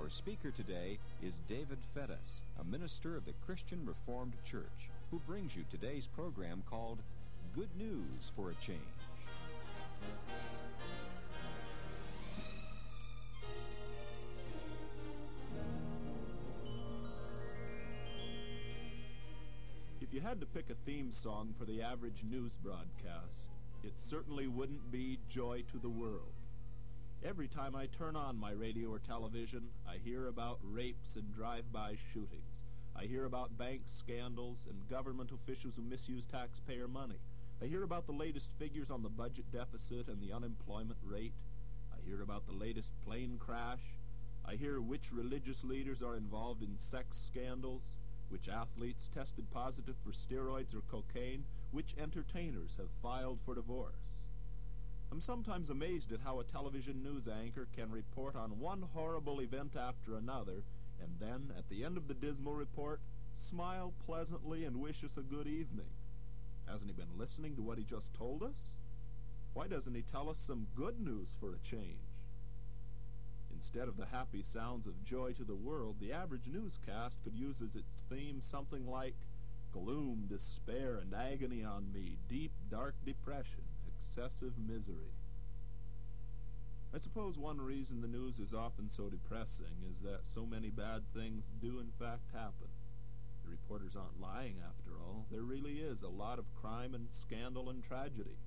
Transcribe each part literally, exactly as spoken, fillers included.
Our speaker today is David Fettis, a minister of the Christian Reformed Church, who brings you today's program called Good News for a Change. If you had to pick a theme song for the average news broadcast, it certainly wouldn't be Joy to the World. Every time I turn on my radio or television, I hear about rapes and drive-by shootings. I hear about bank scandals and government officials who misuse taxpayer money. I hear about the latest figures on the budget deficit and the unemployment rate. I hear about the latest plane crash. I hear which religious leaders are involved in sex scandals, which athletes tested positive for steroids or cocaine, which entertainers have filed for divorce. I'm sometimes amazed at how a television news anchor can report on one horrible event after another, and then, at the end of the dismal report, smile pleasantly and wish us a good evening. Hasn't he been listening to what he just told us? Why doesn't he tell us some good news for a change? Instead of the happy sounds of Joy to the World, the average newscast could use as its theme something like gloom, despair, and agony on me, deep, dark depression, excessive misery. I suppose one reason the news is often so depressing is that so many bad things do in fact happen. The reporters aren't lying, after all. There really is a lot of crime and scandal and tragedy.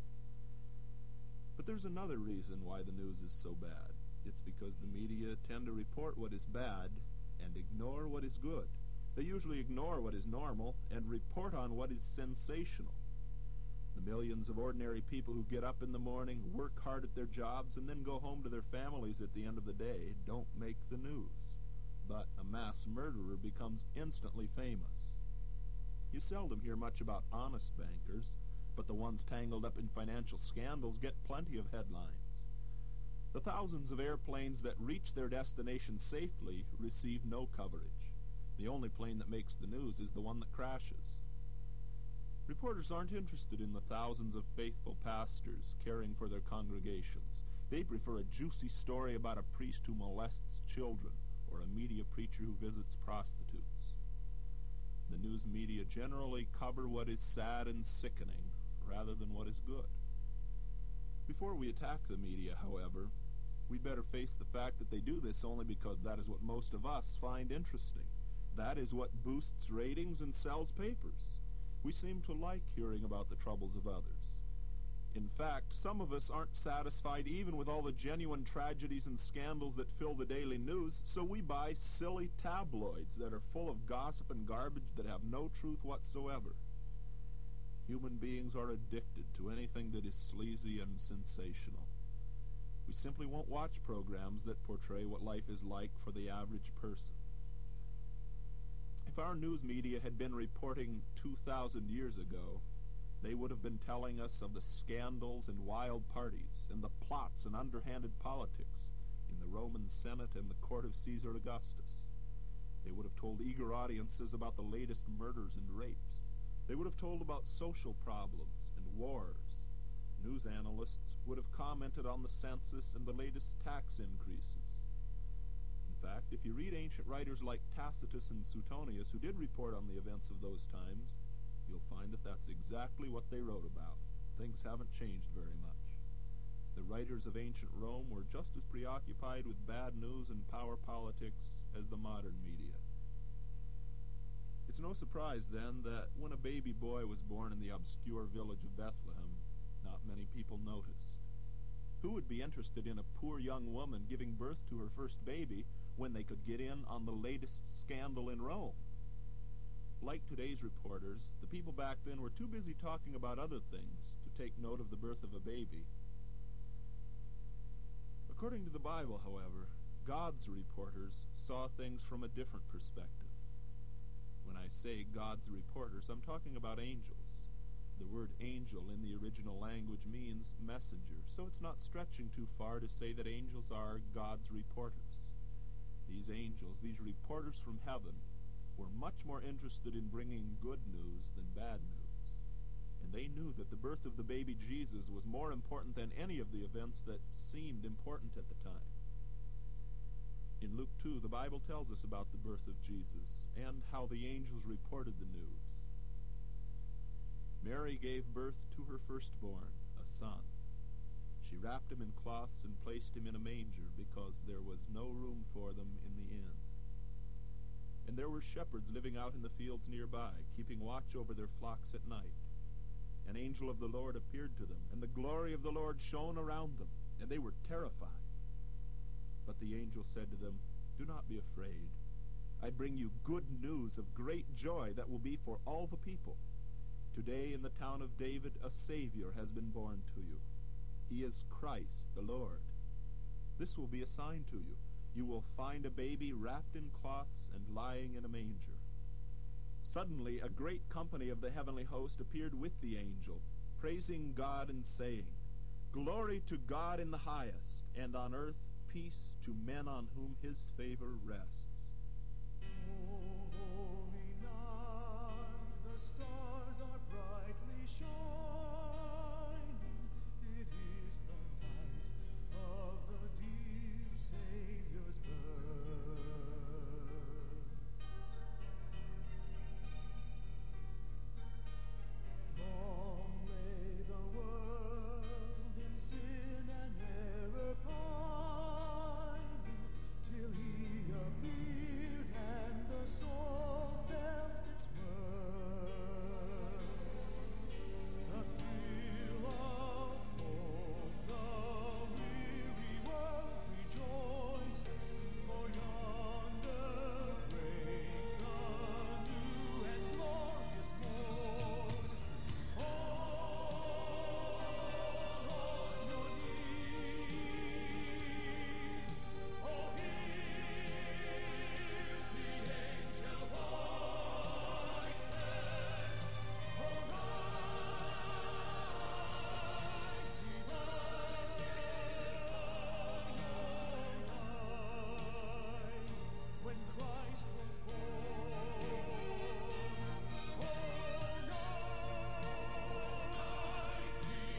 But there's another reason why the news is so bad. It's because the media tend to report what is bad and ignore what is good. They usually ignore what is normal and report on what is sensational. The millions of ordinary people who get up in the morning, work hard at their jobs, and then go home to their families at the end of the day don't make the news. But a mass murderer becomes instantly famous. You seldom hear much about honest bankers, but the ones tangled up in financial scandals get plenty of headlines. The thousands of airplanes that reach their destination safely receive no coverage. The only plane that makes the news is the one that crashes. Reporters aren't interested in the thousands of faithful pastors caring for their congregations. They prefer a juicy story about a priest who molests children or a media preacher who visits prostitutes. The news media generally cover what is sad and sickening rather than what is good. Before we attack the media, however, we'd better face the fact that they do this only because that is what most of us find interesting. That is what boosts ratings and sells papers. We seem to like hearing about the troubles of others. In fact, some of us aren't satisfied even with all the genuine tragedies and scandals that fill the daily news, so we buy silly tabloids that are full of gossip and garbage that have no truth whatsoever. Human beings are addicted to anything that is sleazy and sensational. We simply won't watch programs that portray what life is like for the average person. If our news media had been reporting two thousand years ago, they would have been telling us of the scandals and wild parties and the plots and underhanded politics in the Roman Senate and the court of Caesar Augustus. They would have told eager audiences about the latest murders and rapes. They would have told about social problems and wars. News analysts would have commented on the census and the latest tax increases. In fact, if you read ancient writers like Tacitus and Suetonius, who did report on the events of those times, you'll find that that's exactly what they wrote about. Things haven't changed very much. The writers of ancient Rome were just as preoccupied with bad news and power politics as the modern media. It's no surprise, then, that when a baby boy was born in the obscure village of Bethlehem, not many people noticed. Who would be interested in a poor young woman giving birth to her first baby when they could get in on the latest scandal in Rome? Like today's reporters, the people back then were too busy talking about other things to take note of the birth of a baby. According to the Bible, however, God's reporters saw things from a different perspective. When I say God's reporters, I'm talking about angels. The word angel in the original language means messenger, so it's not stretching too far to say that angels are God's reporters. These angels, these reporters from heaven, were much more interested in bringing good news than bad news. And they knew that the birth of the baby Jesus was more important than any of the events that seemed important at the time. In Luke two, the Bible tells us about the birth of Jesus and how the angels reported the news. Mary gave birth to her firstborn, a son. She wrapped him in cloths and placed him in a manger because there was no room for them in the inn. And there were shepherds living out in the fields nearby, keeping watch over their flocks at night. An angel of the Lord appeared to them, and the glory of the Lord shone around them, and they were terrified. But the angel said to them, "Do not be afraid. I bring you good news of great joy that will be for all the people. Today in the town of David a Savior has been born to you. He is Christ the Lord. This will be a sign to you. You will find a baby wrapped in cloths and lying in a manger." Suddenly a great company of the heavenly host appeared with the angel, praising God and saying, "Glory to God in the highest, and on earth peace to men on whom his favor rests." O holy night, the stars are brightly shining. It is the night of the dear Savior's birth. Long lay the world in sin and error pining, till he appeared and the soul felt its worth. A thrill of hope, the weary world rejoices, for yonder breaks a new and glorious morn. Fall on your knees, oh hear the angel voices, oh rise divine light, when Christ was born. Oh night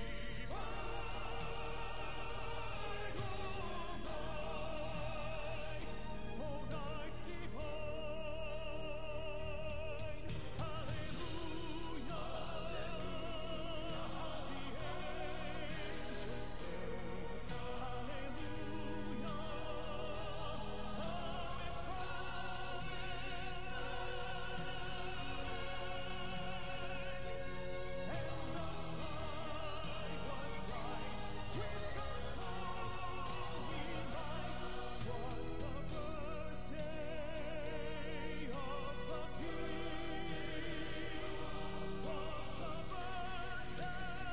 divine, oh night divine, hallelujah, the angels sing, hallelujah, how it's right, and the sky was bright with God's holy light. 'Twas the birthday of the King. 'Twas the birthday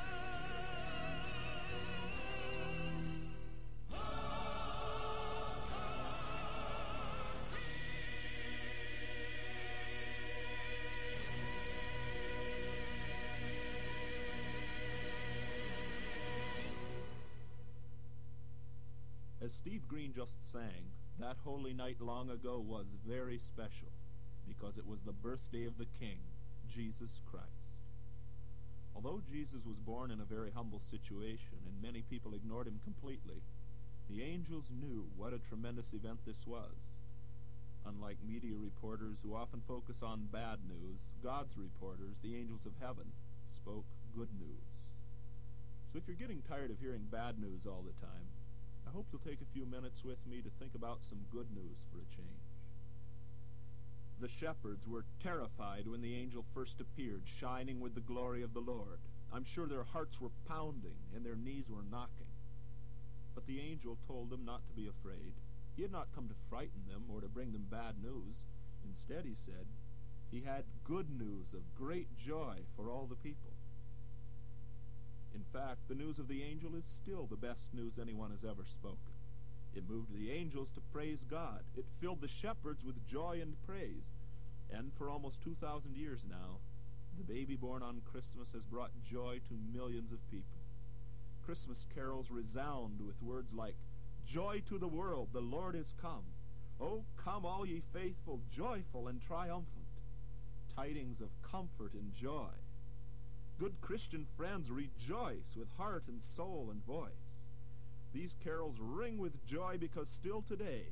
As Steve Green just sang, that holy night long ago was very special, because it was the birthday of the King, Jesus Christ. Although Jesus was born in a very humble situation, and many people ignored him completely, the angels knew what a tremendous event this was. Unlike media reporters who often focus on bad news, God's reporters, the angels of heaven, spoke good news. So if you're getting tired of hearing bad news all the time, I hope you'll take a few minutes with me to think about some good news for a change. The shepherds were terrified when the angel first appeared, shining with the glory of the Lord. I'm sure their hearts were pounding and their knees were knocking. But the angel told them not to be afraid. He had not come to frighten them or to bring them bad news. Instead, he said, he had good news of great joy for all the people. In fact, the news of the angel is still the best news anyone has ever spoken. It moved the angels to praise God. It filled the shepherds with joy and praise. And for almost two thousand years now, the baby born on Christmas has brought joy to millions of people. Christmas carols resound with words like, "Joy to the world, the Lord is come. Oh, come all ye faithful, joyful and triumphant." Tidings of comfort and joy. Good Christian friends, rejoice with heart and soul and voice. These carols ring with joy because still today,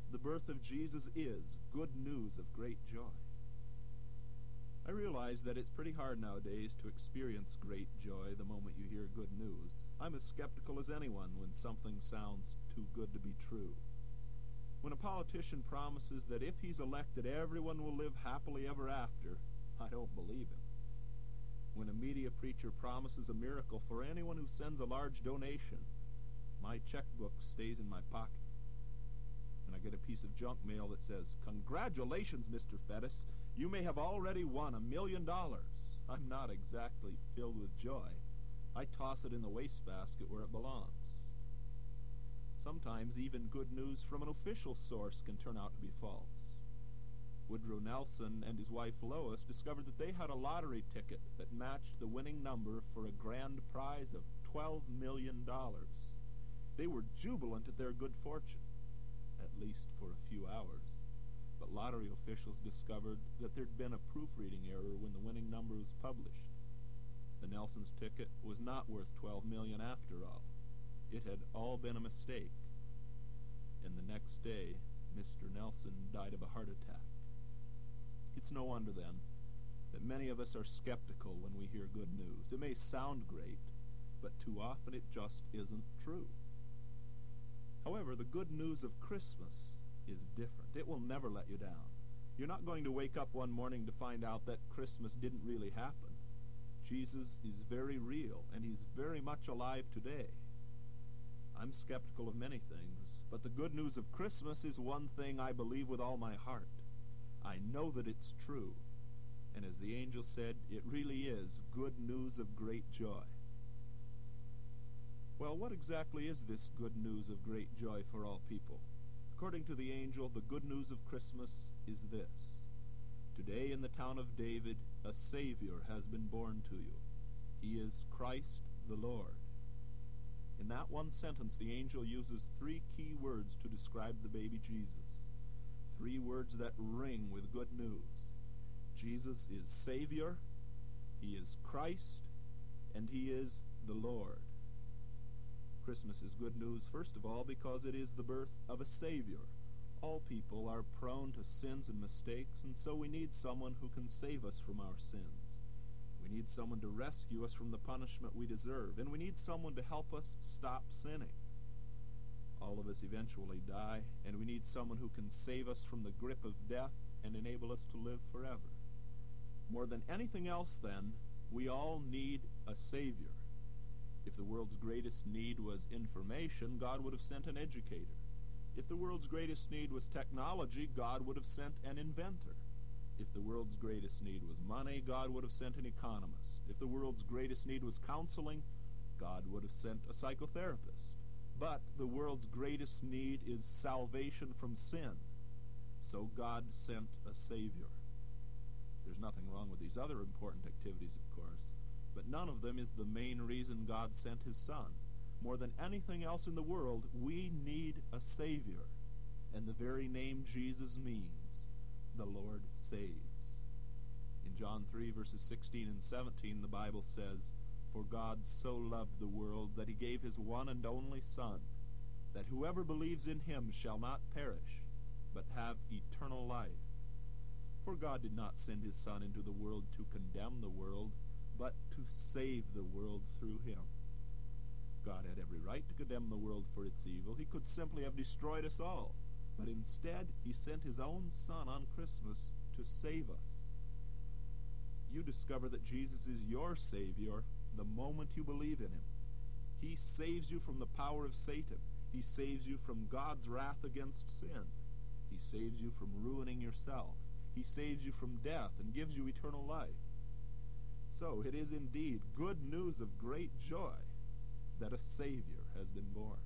the birth of Jesus is good news of great joy. I realize that it's pretty hard nowadays to experience great joy the moment you hear good news. I'm as skeptical as anyone when something sounds too good to be true. When a politician promises that if he's elected everyone will live happily ever after, I don't believe him. When a media preacher promises a miracle for anyone who sends a large donation, my checkbook stays in my pocket. When I get a piece of junk mail that says, "Congratulations, Mister Fettus, you may have already won a million dollars," I'm not exactly filled with joy. I toss it in the wastebasket where it belongs. Sometimes even good news from an official source can turn out to be false. Woodrow Nelson and his wife Lois discovered that they had a lottery ticket that matched the winning number for a grand prize of twelve million dollars. They were jubilant at their good fortune, at least for a few hours. But lottery officials discovered that there'd been a proofreading error when the winning number was published. The Nelsons' ticket was not worth twelve million dollars after all. It had all been a mistake. And the next day, Mister Nelson died of a heart attack. It's no wonder, then, that many of us are skeptical when we hear good news. It may sound great, but too often it just isn't true. However, the good news of Christmas is different. It will never let you down. You're not going to wake up one morning to find out that Christmas didn't really happen. Jesus is very real, and he's very much alive today. I'm skeptical of many things, but the good news of Christmas is one thing I believe with all my heart. I know that it's true, and as the angel said, it really is good news of great joy. Well, what exactly is this good news of great joy for all people? According to the angel, the good news of Christmas is this: today in the town of David, a Savior has been born to you. He is Christ the Lord. In that one sentence, the angel uses three key words to describe the baby Jesus. Three words that ring with good news. Jesus is Savior, he is Christ, and he is the Lord. Christmas is good news, first of all, because it is the birth of a Savior. All people are prone to sins and mistakes, and so we need someone who can save us from our sins. We need someone to rescue us from the punishment we deserve, and we need someone to help us stop sinning. All of us eventually die, and we need someone who can save us from the grip of death and enable us to live forever. More than anything else, then, we all need a Savior. If the world's greatest need was information, God would have sent an educator. If the world's greatest need was technology, God would have sent an inventor. If the world's greatest need was money, God would have sent an economist. If the world's greatest need was counseling, God would have sent a psychotherapist. But the world's greatest need is salvation from sin. So God sent a Savior. There's nothing wrong with these other important activities, of course, but none of them is the main reason God sent his Son. More than anything else in the world, we need a Savior. And the very name Jesus means, the Lord saves. In John three, verses sixteen and seventeen, the Bible says, "For God so loved the world that he gave his one and only Son, that whoever believes in him shall not perish, but have eternal life. For God did not send his Son into the world to condemn the world, but to save the world through him." God had every right to condemn the world for its evil. He could simply have destroyed us all. But instead, he sent his own Son on Christmas to save us. You discover that Jesus is your Savior the moment you believe in him. He saves you from the power of Satan. He saves you from God's wrath against sin. He saves you from ruining yourself. He saves you from death and gives you eternal life. So it is indeed good news of great joy that a Savior has been born.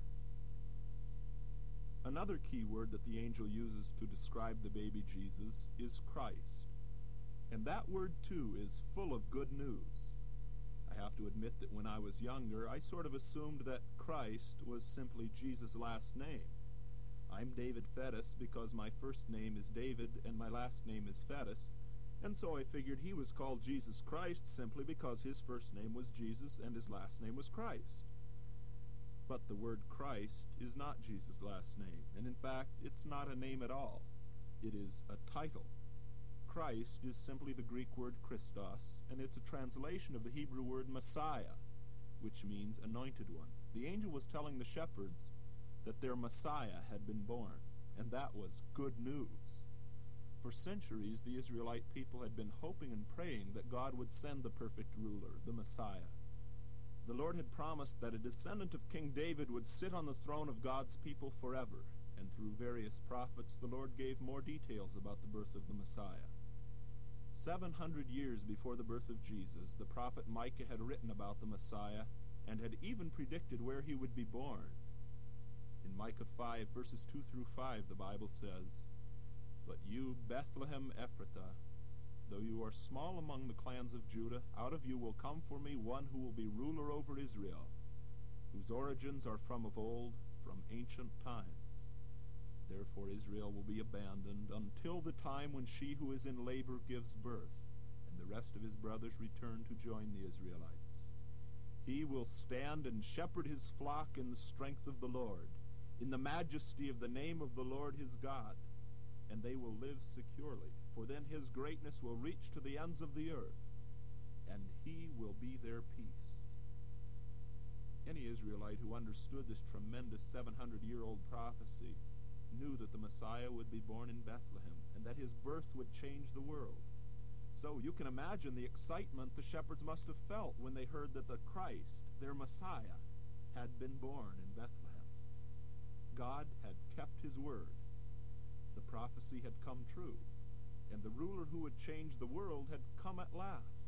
Another key word that the angel uses to describe the baby Jesus is Christ. And that word, too, is full of good news. I have to admit that when I was younger, I sort of assumed that Christ was simply Jesus' last name. I'm David Fettus because my first name is David and my last name is Fettus, and so I figured he was called Jesus Christ simply because his first name was Jesus and his last name was Christ. But the word Christ is not Jesus' last name, and in fact, it's not a name at all. It is a title. Christ is simply the Greek word Christos, and it's a translation of the Hebrew word Messiah, which means anointed one. The angel was telling the shepherds that their Messiah had been born, and that was good news. For centuries, the Israelite people had been hoping and praying that God would send the perfect ruler, the Messiah. The Lord had promised that a descendant of King David would sit on the throne of God's people forever, and through various prophets, the Lord gave more details about the birth of the Messiah. Seven hundred years before the birth of Jesus, the prophet Micah had written about the Messiah and had even predicted where he would be born. In Micah five, verses two through five, the Bible says, "But you, Bethlehem Ephrathah, though you are small among the clans of Judah, out of you will come for me one who will be ruler over Israel, whose origins are from of old, from ancient times. Therefore Israel will be abandoned until the time when she who is in labor gives birth, and the rest of his brothers return to join the Israelites. He will stand and shepherd his flock in the strength of the Lord, in the majesty of the name of the Lord his God, and they will live securely, for then his greatness will reach to the ends of the earth, and he will be their peace." Any Israelite who understood this tremendous seven hundred year old prophecy knew that the Messiah would be born in Bethlehem, and that his birth would change the world. So you can imagine the excitement the shepherds must have felt when they heard that the Christ, their Messiah, had been born in Bethlehem. God had kept his word. The prophecy had come true, and the ruler who would change the world had come at last.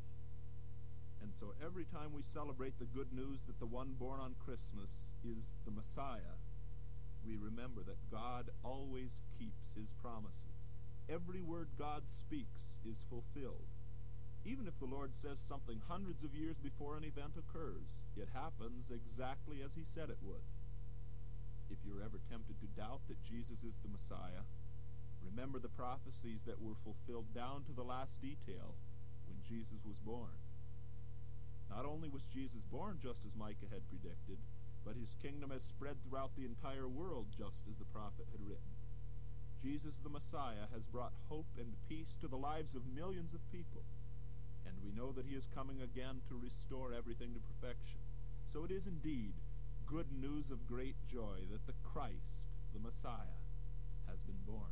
And so every time we celebrate the good news that the one born on Christmas is the Messiah, we remember that God always keeps his promises. Every word God speaks is fulfilled. Even if the Lord says something hundreds of years before an event occurs, it happens exactly as he said it would. If you're ever tempted to doubt that Jesus is the Messiah, remember the prophecies that were fulfilled down to the last detail when Jesus was born. Not only was Jesus born just as Micah had predicted, but his kingdom has spread throughout the entire world just as the prophet had written. Jesus the Messiah has brought hope and peace to the lives of millions of people, and we know that he is coming again to restore everything to perfection. So it is indeed good news of great joy that the Christ, the Messiah, has been born.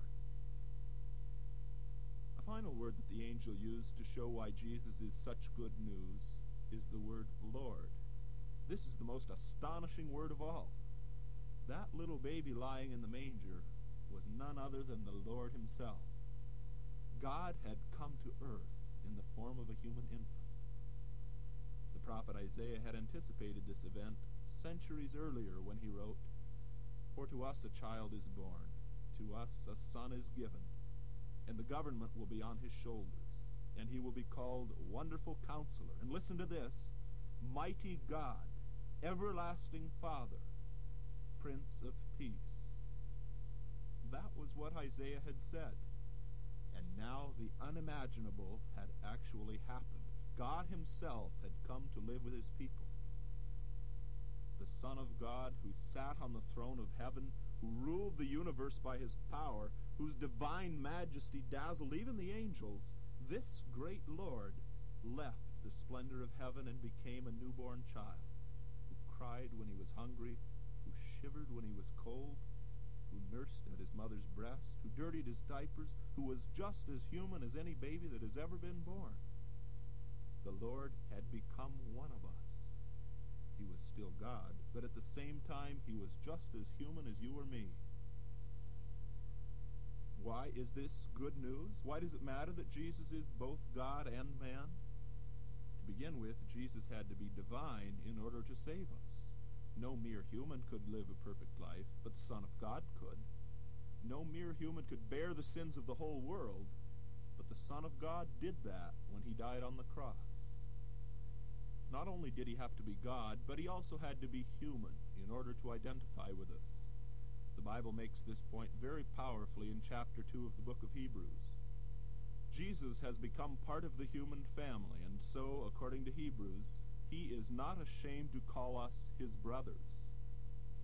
A final word that the angel used to show why Jesus is such good news is the word Lord. This is the most astonishing word of all. That little baby lying in the manger was none other than the Lord himself. God had come to earth in the form of a human infant. The prophet Isaiah had anticipated this event centuries earlier when he wrote, "For to us a child is born, to us a son is given, and the government will be on his shoulders, and he will be called Wonderful Counselor." And listen to this, "Mighty God, Everlasting Father, Prince of Peace." That was what Isaiah had said. And now the unimaginable had actually happened. God himself had come to live with his people. The Son of God, who sat on the throne of heaven, who ruled the universe by his power, whose divine majesty dazzled even the angels, this great Lord left the splendor of heaven and became a newborn child, who cried when he was hungry, who shivered when he was cold, who nursed at his mother's breast, who dirtied his diapers, who was just as human as any baby that has ever been born. The Lord had become one of us. He was still God, but at the same time he was just as human as you or me. Why is this good news? Why does it matter that Jesus is both God and man? To begin with, Jesus had to be divine in order to save us. No mere human could live a perfect life, but the Son of God could. No mere human could bear the sins of the whole world, but the Son of God did that when he died on the cross. Not only did he have to be God, but he also had to be human in order to identify with us. The Bible makes this point very powerfully in chapter two of the book of Hebrews. Jesus has become part of the human family, and so, according to Hebrews, he is not ashamed to call us his brothers.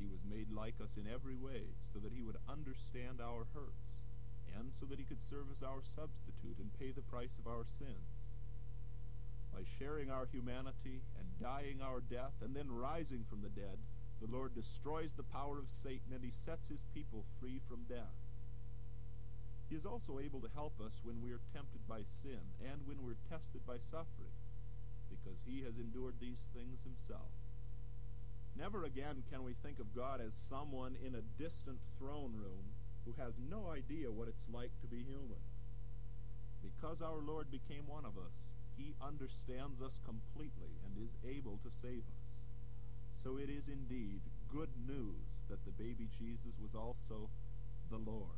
He was made like us in every way so that he would understand our hurts, and so that he could serve as our substitute and pay the price of our sins. By sharing our humanity and dying our death and then rising from the dead, the Lord destroys the power of Satan and he sets his people free from death. He is also able to help us when we are tempted by sin and when we're tested by suffering, because he has endured these things himself. Never again can we think of God as someone in a distant throne room who has no idea what it's like to be human. Because our Lord became one of us, he understands us completely and is able to save us. So it is indeed good news that the baby Jesus was also the Lord.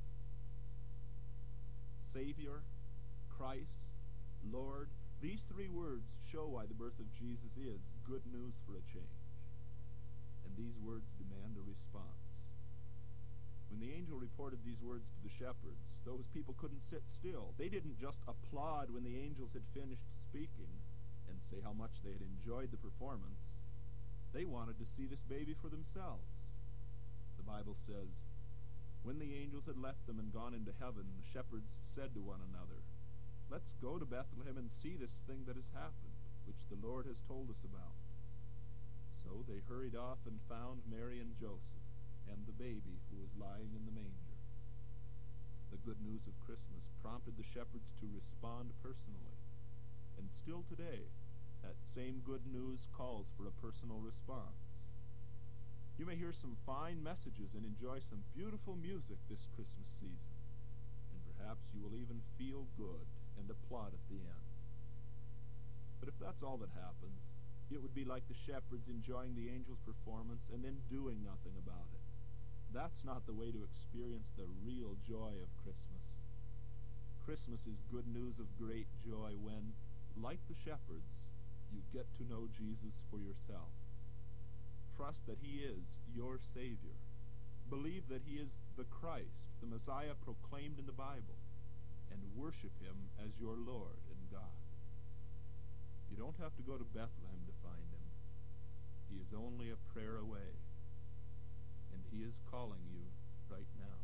Savior, Christ, Lord, these three words show why the birth of Jesus is good news for a change. And these words demand a response. When the angel reported these words to the shepherds, those people couldn't sit still. They didn't just applaud when the angels had finished speaking and say how much they had enjoyed the performance. They wanted to see this baby for themselves. The Bible says, when the angels had left them and gone into heaven, the shepherds said to one another, "Let's go to Bethlehem and see this thing that has happened, which the Lord has told us about." So they hurried off and found Mary and Joseph and the baby who was lying in the manger. The good news of Christmas prompted the shepherds to respond personally. And still today, that same good news calls for a personal response. You may hear some fine messages and enjoy some beautiful music this Christmas season, and perhaps you will even feel good and applaud at the end. But if that's all that happens, it would be like the shepherds enjoying the angel's performance and then doing nothing about it. That's not the way to experience the real joy of Christmas. Christmas is good news of great joy when, like the shepherds, you get to know Jesus for yourself. Trust that he is your Savior. Believe that he is the Christ, the Messiah proclaimed in the Bible, and worship him as your Lord and God. You don't have to go to Bethlehem to find him. He is only a prayer away, and he is calling you right now.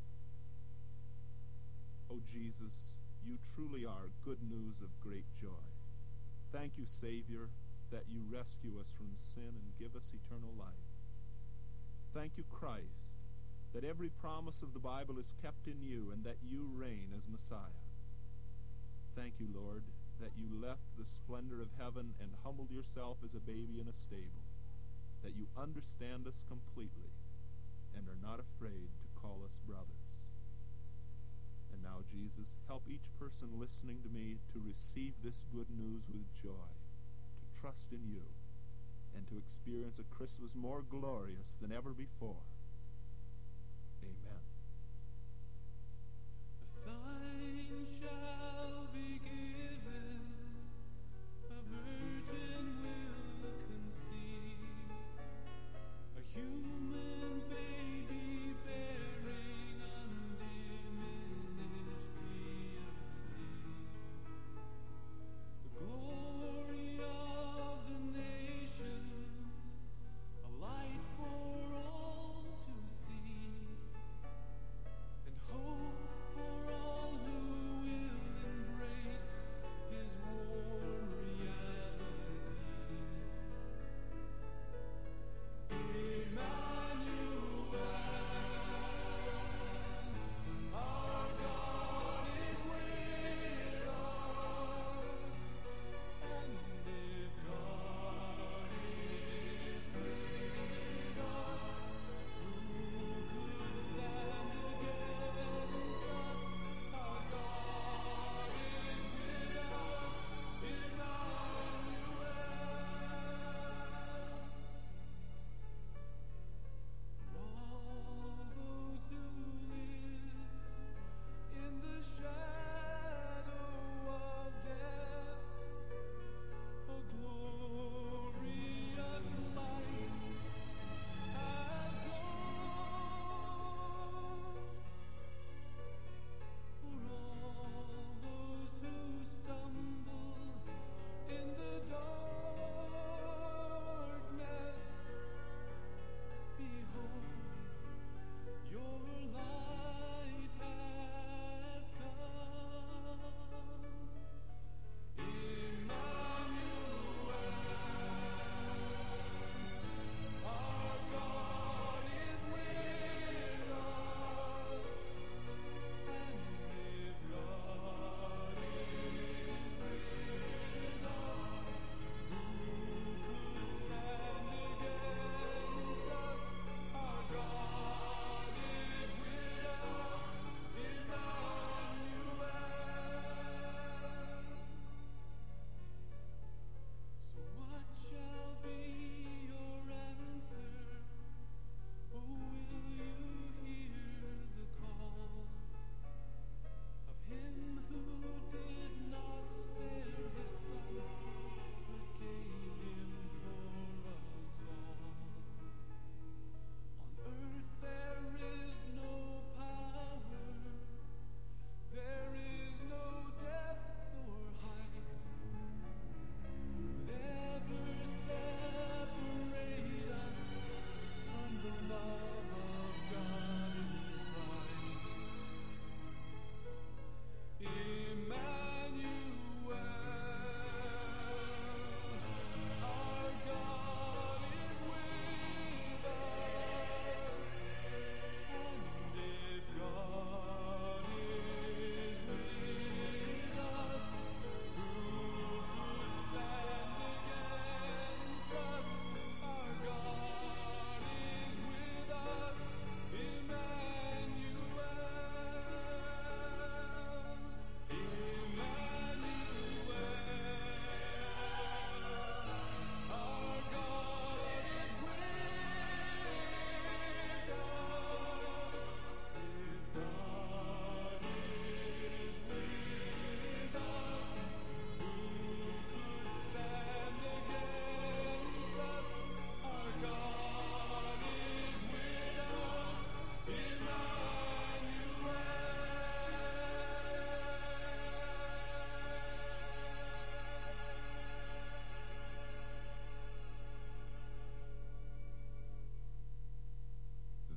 Oh Jesus, you truly are good news of great joy. Thank you, Savior, that you rescue us from sin and give us eternal life. Thank you, Christ, that every promise of the Bible is kept in you and that you reign as Messiah. Thank you, Lord, that you left the splendor of heaven and humbled yourself as a baby in a stable, that you understand us completely and are not afraid to call us brothers. And now, Jesus, help each person listening to me to receive this good news with joy, to trust in you, and to experience a Christmas more glorious than ever before. Amen. A sign shall be given, a virgin will conceive, a human baby bearing undiminished deity. The glory of the nations, a light for all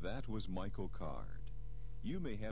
That was Michael Card. You may have